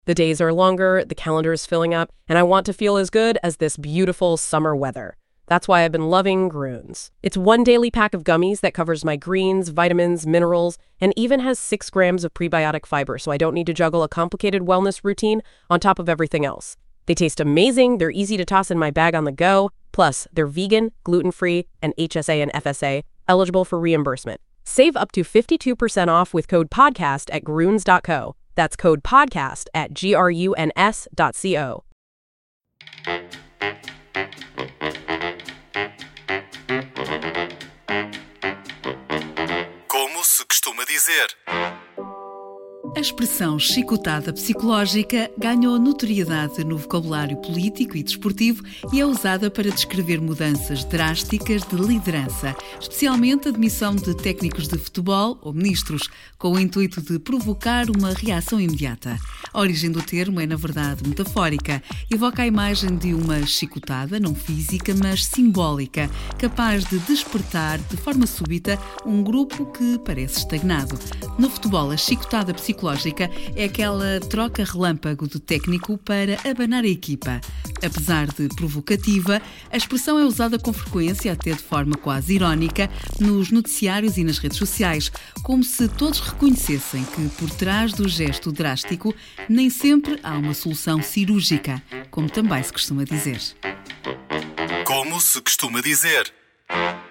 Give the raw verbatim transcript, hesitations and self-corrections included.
The days are longer, the calendar is filling up, and I want to feel as good as this beautiful summer weather. That's why I've been loving Grüns. It's one daily pack of gummies that covers my greens, vitamins, minerals, and even has six grams of prebiotic fiber, so I don't need to juggle a complicated wellness routine on top of everything else. They taste amazing, they're easy to toss in my bag on the go, plus they're vegan, gluten-free, and H S A and F S A, eligible for reimbursement. Save up to fifty-two percent off with code PODCAST at gruns dot co. That's code PODCAST at G R U N S dot C O. Como se costuma dizer. A expressão chicotada psicológica ganhou notoriedade no vocabulário político e desportivo e é usada para descrever mudanças drásticas de liderança, especialmente a demissão de técnicos de futebol ou ministros, com o intuito de provocar uma reação imediata. A origem do termo é, na verdade, metafórica. Evoca a imagem de uma chicotada, não física, mas simbólica, capaz de despertar de forma súbita um grupo que parece estagnado. No futebol, a chicotada psicológica é aquela troca relâmpago do técnico para abanar a equipa. Apesar de provocativa, a expressão é usada com frequência, até de forma quase irónica, nos noticiários e nas redes sociais, como se todos reconhecessem que, por trás do gesto drástico, nem sempre há uma solução cirúrgica, como também se costuma dizer. Como se costuma dizer.